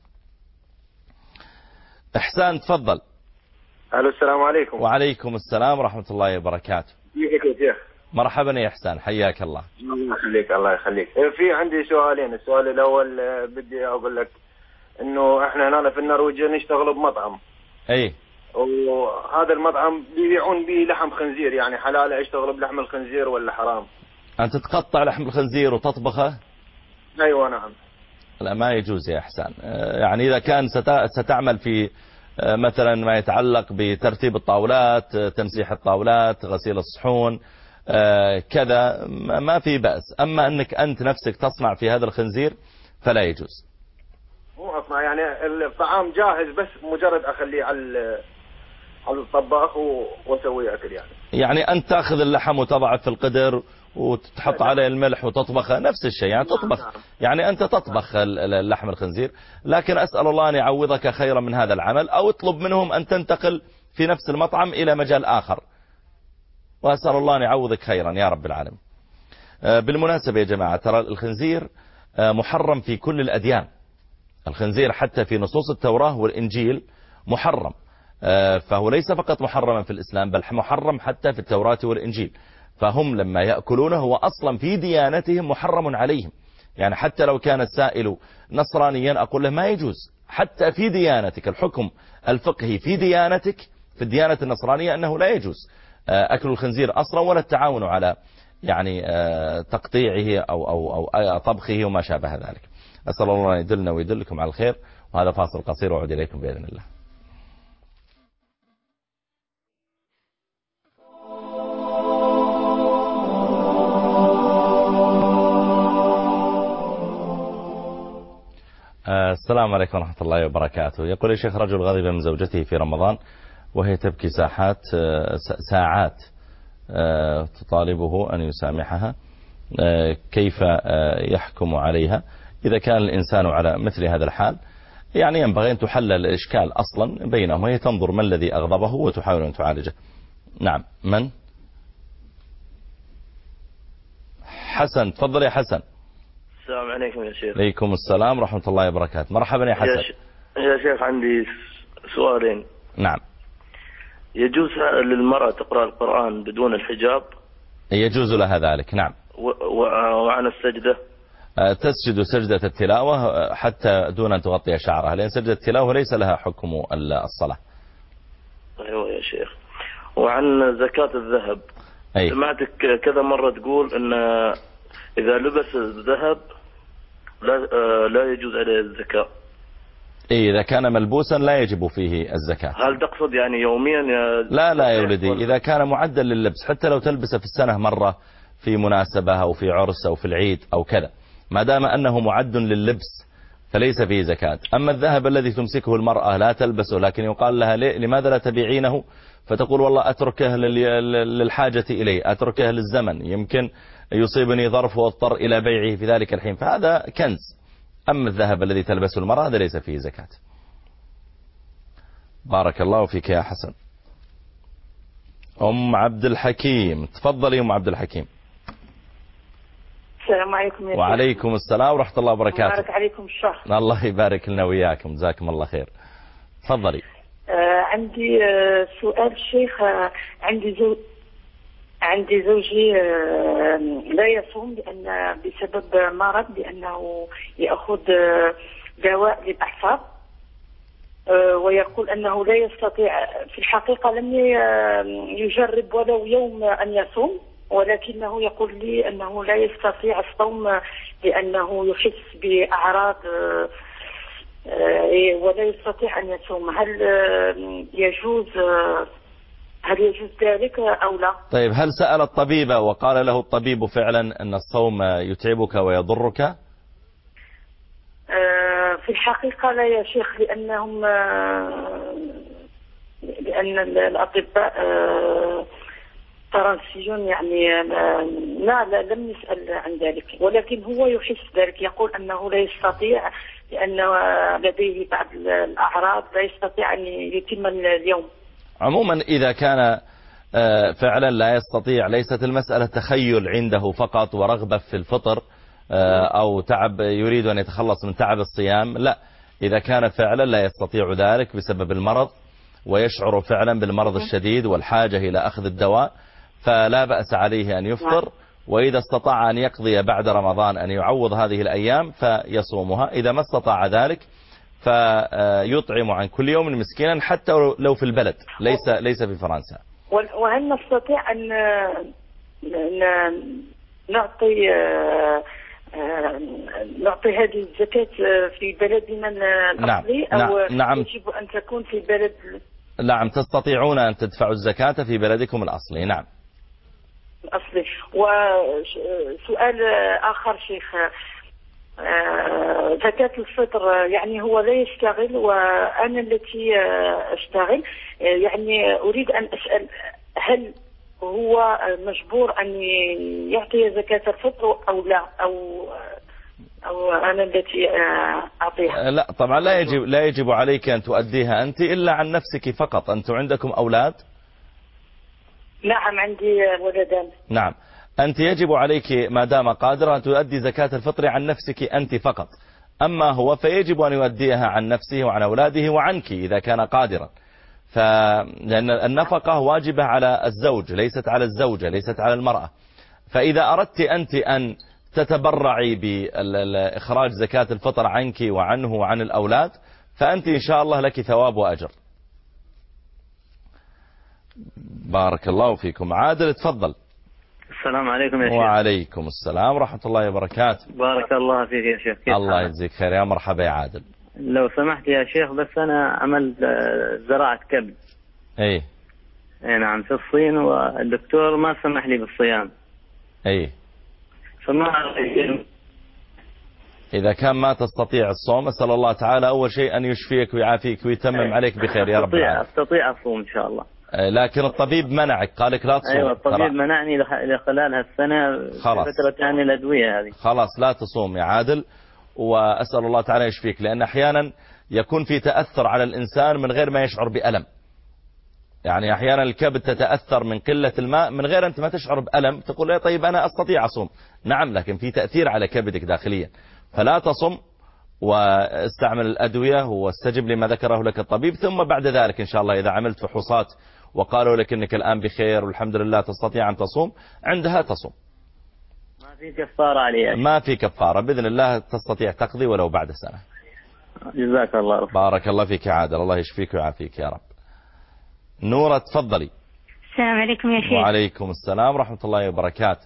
إحسان تفضل. ألو، السلام عليكم. وعليكم السلام ورحمة الله وبركاته. كيفك يا شيخ؟ مرحبا يا إحسان، حياك الله. الله يخليك الله يخليك. في عندي سؤالين. السؤال الأول بدي أقول لك إنه إحنا هنا في النرويج نشتغل بمطعم. أي. وهذا المطعم بيبيعون به لحم خنزير، يعني حلال أشتغل بلحم الخنزير ولا حرام؟ أنت تقطع لحم الخنزير وتطبخه؟ أيوة نعم. لا، ما يجوز يا إحسان. يعني إذا كان ستعمل في مثلا ما يتعلق بترتيب الطاولات، تمسيح الطاولات، غسيل الصحون، كذا، ما في بأس. أما أنك أنت نفسك تصنع في هذا الخنزير فلا يجوز. مو أصنع، يعني الطعام جاهز، بس مجرد أخليه على الطباخ وأسوي أكل. يعني أنت تأخذ اللحم وتضعه في القدر وتحط عليه الملح وتطبخه، نفس الشيء. يعني تطبخ، يعني أنت تطبخ اللحم الخنزير. لكن أسأل الله أن يعوضك خيرا من هذا العمل، أو اطلب منهم أن تنتقل في نفس المطعم إلى مجال آخر، وأسأل الله أن يعوضك خيرا يا رب العالمين. بالمناسبة يا جماعة، ترى الخنزير محرم في كل الأديان. الخنزير حتى في نصوص التوراة والإنجيل محرم، فهو ليس فقط محرما في الإسلام، بل محرم حتى في التوراة والإنجيل. فهم لما يأكلونه هو أصلا في ديانتهم محرم عليهم. يعني حتى لو كان السائل نصرانيا أقول له ما يجوز، حتى في ديانتك الحكم الفقهي في ديانتك، في الديانة النصرانية، أنه لا يجوز أكل الخنزير أصلا، ولا التعاون على يعني تقطيعه أو طبخه وما شابه ذلك. أسأل الله أن يدلنا ويدلكم على الخير. وهذا فاصل قصير وأعود إليكم بإذن الله. السلام عليكم ورحمة الله وبركاته. يقول الشيخ: رجل غضب من زوجته في رمضان وهي تبكي ساعات تطالبه أن يسامحها، كيف يحكم عليها؟ إذا كان الإنسان على مثل هذا الحال يعني ينبغي أن تحل الإشكال أصلا بينهم، وهي تنظر ما الذي أغضبه وتحاول أن تعالجه. نعم. من؟ حسن، تفضل يا حسن. السلام عليكم يا شيخ. عليكم السلام ورحمة الله وبركاته. مرحبا يا حسن. يا شيخ عندي سؤالين. نعم. يجوز للمرأة تقرأ القرآن بدون الحجاب؟ يجوز لها ذلك، نعم. وعن السجدة؟ تسجد سجدة التلاوة حتى دون أن تغطي شعرها، لأن سجدة التلاوة ليس لها حكم الصلاة. أيوة يا شيخ. وعن زكاة الذهب، سمعتك كذا مرة تقول أن إذا لبس الذهب لا يجوز عليه الزكاة. إذا كان ملبوسا لا يجب فيه الزكاة. هل تقصد يعني يوميا لا يا ولدي، إذا كان معدل لللبس حتى لو تلبسه في السنة مرة في مناسبة أو في عرس أو في العيد أو كذا، ما دام أنه معد لللبس فليس فيه زكاة. أما الذهب الذي تمسكه المرأة لا تلبسه لكن يقال لها لماذا لا تبيعينه، فتقول والله أتركه للحاجة إليه، أتركه للزمن، يمكن يصيبني ظرف واضطر إلى بيعه في ذلك الحين، فهذا كنز. أما الذهب الذي تلبسه المرأة هذا ليس فيه زكاة. بارك الله فيك يا حسن. أم عبد الحكيم، تفضلي أم عبد الحكيم. السلام عليكم يا شيخ. وعليكم السلام ورحمة الله وبركاته. مبارك عليكم الشهر. الله يبارك لنا وياكم، جزاكم الله خير. تفضلي. عندي سؤال شيخ. عندي زوجي لا يصوم بسبب مرض، لأنه يأخذ دواء للأعصاب، ويقول أنه لا يستطيع. في الحقيقة لم يجرب ولو يوم أن يصوم، ولكنه يقول لي أنه لا يستطيع الصوم لأنه يحس بأعراض ولا يستطيع أن يصوم. هل يجوز ذلك أو لا؟ طيب، هل سأل الطبيب وقال له الطبيب فعلا أن الصوم يتعبك ويضرك؟ في الحقيقة لا يا شيخ، لأن الأطباء فرنسيون يعني لم يسأل عن ذلك، ولكن هو يحس ذلك، يقول أنه لا يستطيع لأن لديه بعض الأعراض، لا يستطيع أن يتم اليوم. عموما إذا كان فعلا لا يستطيع، ليست المسألة تخيل عنده فقط ورغبة في الفطر أو تعب يريد أن يتخلص من تعب الصيام، لا، إذا كان فعلا لا يستطيع ذلك بسبب المرض ويشعر فعلا بالمرض الشديد والحاجة إلى أخذ الدواء، فلا بأس عليه أن يفطر. وإذا استطاع أن يقضي بعد رمضان أن يعوض هذه الأيام فيصومها. إذا ما استطاع ذلك فيطعم عن كل يوم مسكينا حتى لو في البلد، ليس في فرنسا. وهل نستطيع أن نعطي هذه الزكاة في بلدنا الأصلي؟ نعم. يجب أن تكون في بلد؟ نعم، تستطيعون أن تدفعوا الزكاة في بلدكم الأصلي. نعم. الأصلي. وسؤال آخر شيخ، زكاة الفطر يعني هو لا يشتغل وأنا التي أشتغل، يعني أريد أن أسأل هل هو مجبور أن يعطي زكاة الفطر أو لا، أو أنا التي أعطيها؟ لا طبعا، لا يجب عليك أن تؤديها أنت إلا عن نفسك فقط. أنتم عندكم أولاد؟ نعم عندي ولدان. نعم، أنت يجب عليك ما دام قادرة أن تؤدي زكاة الفطر عن نفسك أنت فقط. أما هو فيجب أن يؤديها عن نفسه وعن أولاده وعنك إذا كان قادرا، لأن النفقة واجبة على الزوج ليست على الزوجة، ليست على المرأة. فإذا أردت أنت أن تتبرعي بإخراج زكاة الفطر عنك وعنه وعن الأولاد فأنت إن شاء الله لك ثواب وأجر. بارك الله فيكم. عادل تفضل. السلام عليكم يا شيخ. وعليكم السلام ورحمة الله وبركاته. بارك الله فيك يا شيخ. الله يجزيك خير. يا مرحبا يا عادل. لو سمحت يا شيخ، بس أنا عملت زراعة كبد. اي نعم في الصين، والدكتور ما سمح لي بالصيام. اي فما إذا كان ما تستطيع الصوم، أسأل الله تعالى أول شيء أن يشفيك ويعافيك ويتمم عليك بخير يا رب العالمين. أستطيع أصوم إن شاء الله. لكن الطبيب منعك، قالك لا تصوم. أيوة الطبيب منعني لخلال هالسنة فترة يعني الأدوية هذه. خلاص لا تصوم يا عادل، وأسأل الله تعالى يشفيك، لأن أحيانا يكون في تأثر على الإنسان من غير ما يشعر بألم. يعني أحيانا الكبد تتأثر من قلة الماء من غير أنت ما تشعر بألم، تقول طيب أنا أستطيع أصوم. نعم، لكن في تأثير على كبدك داخليا، فلا تصم واستعمل الأدوية واستجب لما ذكره لك الطبيب. ثم بعد ذلك إن شاء الله إذا عملت فحوصات وقالوا لك أنك الآن بخير والحمد لله تستطيع أن تصوم، عندها تصوم. ما في كفارة عليها؟ ما في كفارة بإذن الله، تستطيع تقضي ولو بعد سنة. جزاك الله. بارك الله فيك يا عادل، الله يشفيك ويعافيك يا رب. نورة تفضلي. السلام عليكم يا شيخ. وعليكم السلام ورحمة الله وبركاته.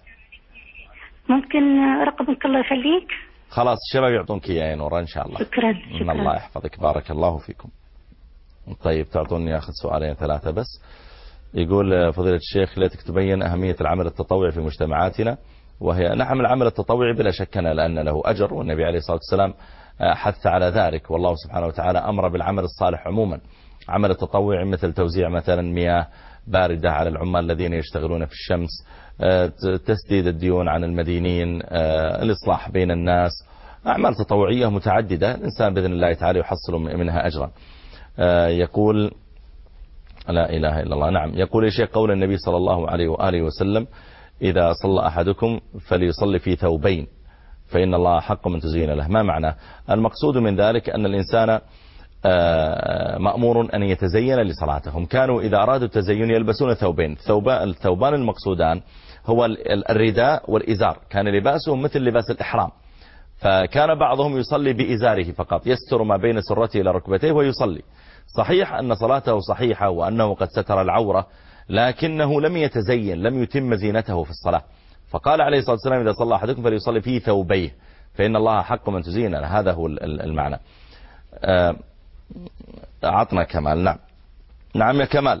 ممكن رقمك الله يخليك؟ خلاص الشباب يعطونك إياه يا نورة إن شاء الله. شكرا. إن الله يحفظك. بارك الله فيكم. طيب تعطوني أخذ سؤالين ثلاثة بس. يقول فضيلة الشيخ ليتك تبين أهمية العمل التطوعي في مجتمعاتنا. وهي نعم العمل التطوعي بلا شك لأن له أجر، والنبي عليه الصلاة والسلام حث على ذلك، والله سبحانه وتعالى أمر بالعمل الصالح عموما. عمل التطوعي مثل توزيع مثلا مياه باردة على العمال الذين يشتغلون في الشمس، تسديد الديون عن المدينين، الإصلاح بين الناس، أعمال تطوعية متعددة الإنسان بإذن الله تعالى يحصل منها أجرا. يقول لا إله إلا الله. نعم يقول الشيخ قول النبي صلى الله عليه وآله وسلم إذا صلى أحدكم فليصلي في ثوبين فإن الله حق من تزين له. ما معنى؟ المقصود من ذلك أن الإنسان مأمور أن يتزين لصلاتهم. كانوا إذا أرادوا التزين يلبسون ثوبين. الثوبان المقصودان هو الرداء والإزار، كان لباسهم مثل لباس الإحرام. فكان بعضهم يصلي بإزاره فقط يستر ما بين سرته إلى ركبتيه ويصلي. صحيح أن صلاته صحيحة وأنه قد ستر العورة، لكنه لم يتزين، لم يتم زينته في الصلاة. فقال عليه الصلاة والسلام إذا صلى أحدكم فليصلي في ثوبيه فإن الله حق من تزين. هذا هو المعنى. عطنا كمال. نعم نعم يا كمال.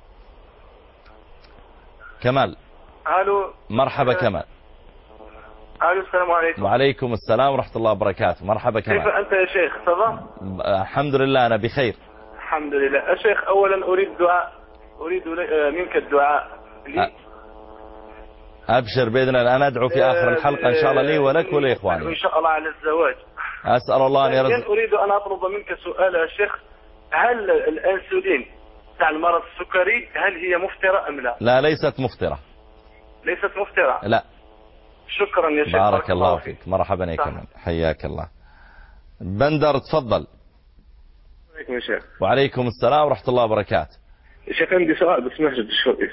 كمال. الو. مرحبا كمال. الو السلام عليكم. وعليكم السلام ورحمة الله وبركاته. مرحبا كمال. كيف أنت يا شيخ؟ تمام. الحمد لله أنا بخير. الحمد لله يا شيخ. أولا أريد منك الدعاء لي. أبشر بإذن الله. أنا أدعو في آخر الحلقة إن شاء الله لي ولك ولإخواني إن شاء الله على الزواج. أسأل الله أن يرزق. أريد أن أطلب منك سؤال يا شيخ. هل الأنسولين تاع المرض السكري هل هي مفطرة أم لا؟ لا ليست مفطرة. ليست مفطرة. لا. شكرا يا شيخ. بارك الله فيك. مرحبا يا كمال. حياك الله. بندر تفضل. عليكم يا شيخ. وعليكم السلام ورحمة الله وبركاته. يا شيخ عندي سؤال بس ما أجد شوي.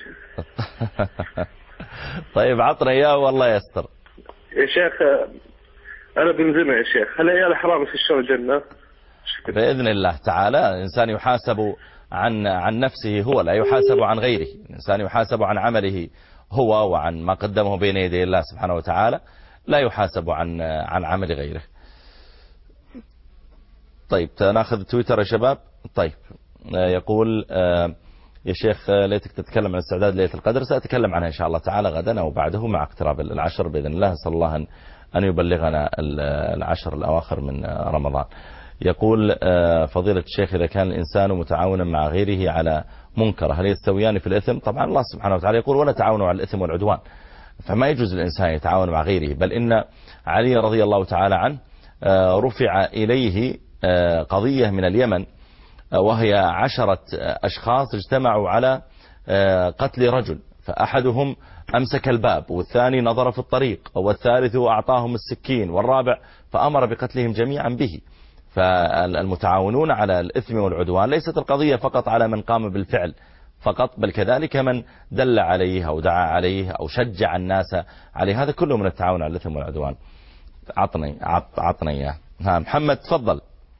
طيب عطنا إياه والله يستر. يا شيخ أنا بنزمع يا شيخ، هل عيال حرام في الشر الجنة؟ بإذن الله تعالى الإنسان يحاسب عن نفسه هو، لا يحاسب عن غيره. الإنسان يحاسب عن عمله هو وعن ما قدمه بين يدي الله سبحانه وتعالى، لا يحاسب عن عمل غيره. طيب ناخذ تويتر يا شباب. طيب يقول يا شيخ ليتك تتكلم عن استعداد ليلة القدر. سأتكلم عنها إن شاء الله تعالى غدا أو بعده مع اقتراب العشر بإذن الله. صلى الله أن يبلغنا العشر الأواخر من رمضان. يقول فضيلة الشيخ إذا كان الإنسان متعاونا مع غيره على منكر هل يستويان في الإثم؟ طبعا الله سبحانه وتعالى يقول ولا تعاونوا على الإثم والعدوان، فما يجوز الإنسان يتعاون مع غيره. بل إن علي رضي الله تعالى عنه رفع إليه قضية من اليمن، وهي 10 أشخاص اجتمعوا على قتل رجل، فأحدهم أمسك الباب، والثاني نظر في الطريق، والثالث أعطاهم السكين، والرابع فأمر بقتلهم جميعا به. فالمتعاونون على الإثم والعدوان ليست القضية فقط على من قام بالفعل فقط، بل كذلك من دل عليه أو دعا عليه أو شجع الناس عليه، هذا كله من التعاون على الإثم والعدوان. عطني إياه. محمد تفضل.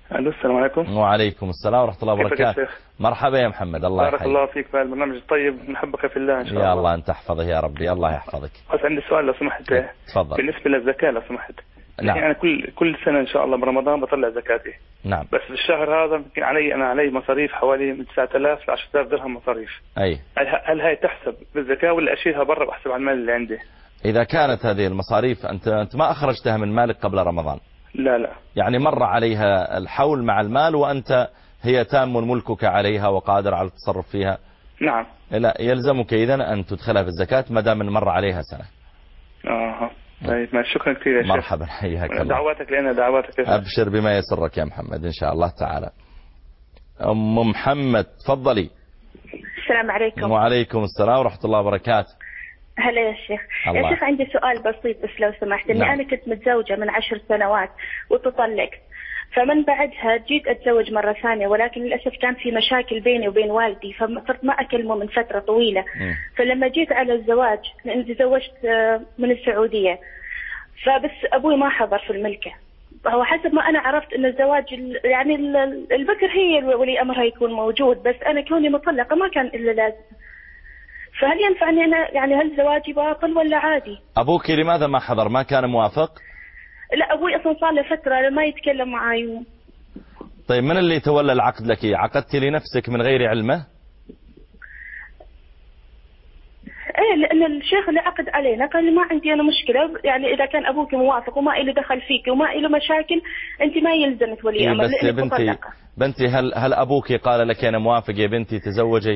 السلام عليكم. وعليكم السلام ورحمة الله وبركاته. مرحبا يا محمد، الله يحييك. بارك الله فيك في البرنامج الطيب، نحبك في الله إن شاء الله. يا الله أنت تحفظه يا ربي، الله يحفظك. بس عندي سؤال لو سمحت. تفضل. بالنسبة للزكاة لو سمحت. نعم. يعني أنا كل سنة إن شاء الله برمضان بطلع زكاتي. نعم. بس في الشهر هذا يمكن علي مصاريف حوالي من 9000 ل 10000 درهم مصاريف. أي. هل هاي تحسب بالزكاة ولا أشيلها برا بحسب على المال اللي عندي؟ إذا كانت هذه المصاريف أنت ما أخرجتها من مالك قبل رمضان. لا. يعني مر عليها الحول مع المال وأنت هي تام ملكك عليها وقادر على التصرف فيها. نعم. لا يلزمك إذن أن تدخلها في الزكاة ما دام مر عليها سنة. طيب شكرا كثير يا شيخ. مرحبا، حياك الله. دعواتك لنا دعواتك. أبشر بما يسرك يا محمد إن شاء الله تعالى. أم محمد تفضلي. السلام عليكم. وعليكم السلام ورحمة الله وبركاته. هلا يا شيخ. يا شيخ عندي سؤال بسيط بس لو سمحت. إني أنا كنت متزوجة من 10 سنوات وتطلقت، فمن بعدها جيت أتزوج مرة ثانية، ولكن للأسف كان في مشاكل بيني وبين والدي، فصرت ما أكلمه من فترة طويلة. فلما جيت على الزواج، لأني تزوجت من السعودية، فبس أبوي ما حضر في الملكة. هو حسب ما أنا عرفت أن الزواج يعني البكر هي ولي أمرها يكون موجود، بس أنا كوني مطلقة ما كان إلا لازم. فهل ينفعني أنا يعني هل زواجي باطل ولا عادي؟ أبوك لماذا ما حضر؟ ما كان موافق؟ لا أبوي أصلا صار له فترة ما يتكلم معي. طيب من اللي تولى العقد لك؟ عقدتي لنفسك من غير علمه؟ ايه لأن الشيخ اللي عقد علينا قال لي ما عندي أنا مشكلة، يعني إذا كان أبوك موافق وما إله دخل فيك وما إله مشاكل أنت ما يلزمك ولي أمر. بس يا بنتي هل أبوك قال لك أنا موافق يا بنتي تزوجي؟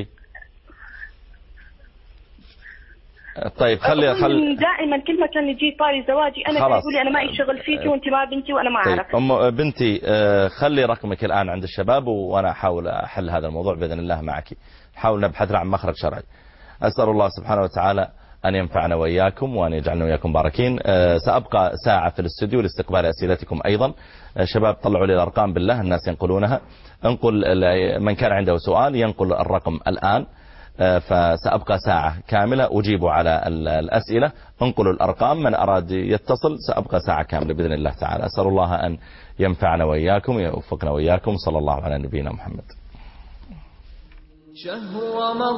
طيب خلي دائما كل ما كان يجي طاري زواجي أنا يقول لي أنا ما يشغل فيك وأنت ما بنتي وأنا ما أعرف. طيب بنتي خلي رقمك الآن عند الشباب وأنا أحاول أحل هذا الموضوع بإذن الله معك. حاول نبحث عن مخرج شرعي. أسأل الله سبحانه وتعالى أن ينفعنا وإياكم وأن يجعلنا وإياكم باركين. سأبقى ساعة في الاستوديو لاستقبال أسئلتكم أيضا. شباب طلعوا لي الأرقام بالله، الناس ينقلونها. انقل من كان عنده سؤال ينقل الرقم الآن، فسأبقى ساعة كاملة أجيب على الأسئلة. انقلوا الأرقام، من أراد يتصل سأبقى ساعة كاملة بإذن الله تعالى. أسأل الله أن ينفعنا وإياكم ويوفقنا وإياكم. صلى الله على نبينا محمد.